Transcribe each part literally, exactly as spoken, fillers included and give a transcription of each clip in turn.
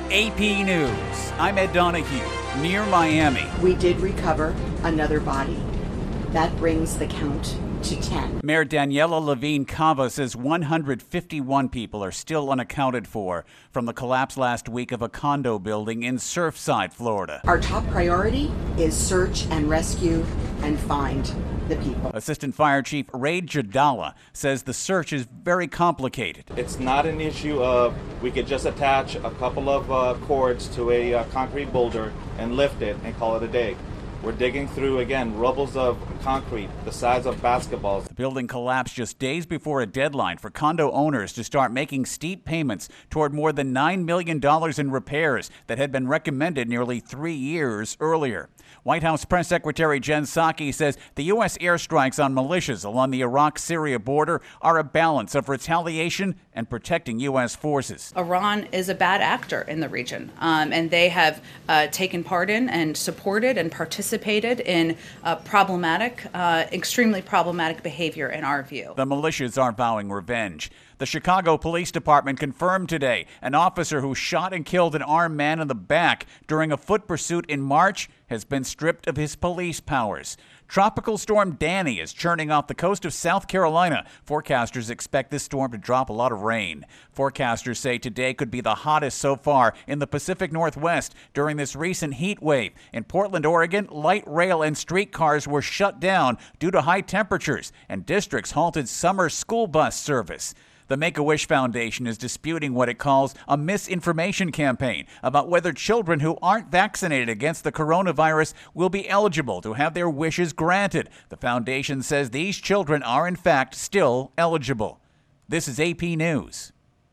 A P News. I'm Ed Donahue, near Miami. We did recover another body. That brings the count to ten. Mayor Daniela Levine Cava says one hundred fifty-one people are still unaccounted for from the collapse last week of a condo building in Surfside, Florida. Our top priority is search and rescue and find the people. Assistant Fire Chief Ray Jadala says the search is very complicated. It's not an issue of we could just attach a couple of uh, cords to a uh, concrete boulder and lift it and call it a day. We're digging through, again, rubbles of concrete the size of basketballs. The building collapsed just days before a deadline for condo owners to start making steep payments toward more than nine million dollars in repairs that had been recommended nearly three years earlier. White House Press Secretary Jen Psaki says the U S airstrikes on militias along the Iraq-Syria border are a balance of retaliation and protecting U S forces. Iran is a bad actor in the region, um, and they have uh, taken part in and supported and participated in uh, problematic, uh, extremely problematic behavior in our view. The militias are vowing revenge. The Chicago Police Department confirmed today an officer who shot and killed an armed man in the back during a foot pursuit in March has been stripped of his police powers. Tropical storm Danny is churning off the coast of South Carolina. Forecasters expect this storm to drop a lot of rain. Forecasters say today could be the hottest so far in the Pacific Northwest during this recent heat wave. In Portland, Oregon, light rail and streetcars were shut down due to high temperatures, and districts halted summer school bus service. The Make-A-Wish Foundation is disputing what it calls a misinformation campaign about whether children who aren't vaccinated against the coronavirus will be eligible to have their wishes granted. The foundation says these children are in fact still eligible. This is A P News.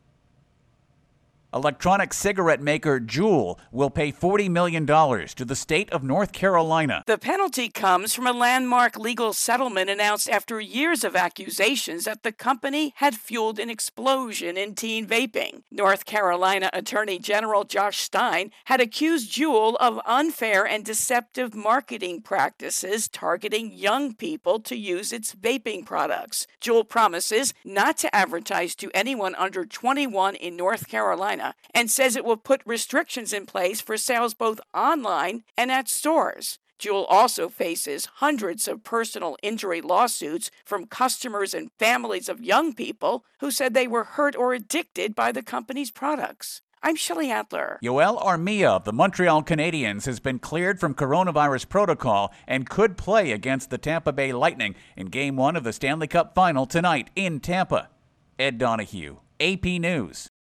Electronic cigarette maker Juul will pay forty million dollars to the state of North Carolina. The penalty comes from a landmark legal settlement announced after years of accusations that the company had fueled an explosion in teen vaping. North Carolina Attorney General Josh Stein had accused Juul of unfair and deceptive marketing practices targeting young people to use its vaping products. Juul promises not to advertise to anyone under twenty-one in North Carolina, and says it will put restrictions in place for sales both online and at stores. Juul also faces hundreds of personal injury lawsuits from customers and families of young people who said they were hurt or addicted by the company's products. I'm Shelley Adler. Yoel Armia of the Montreal Canadiens has been cleared from coronavirus protocol and could play against the Tampa Bay Lightning in Game one of the Stanley Cup Final tonight in Tampa. Ed Donahue, A P News.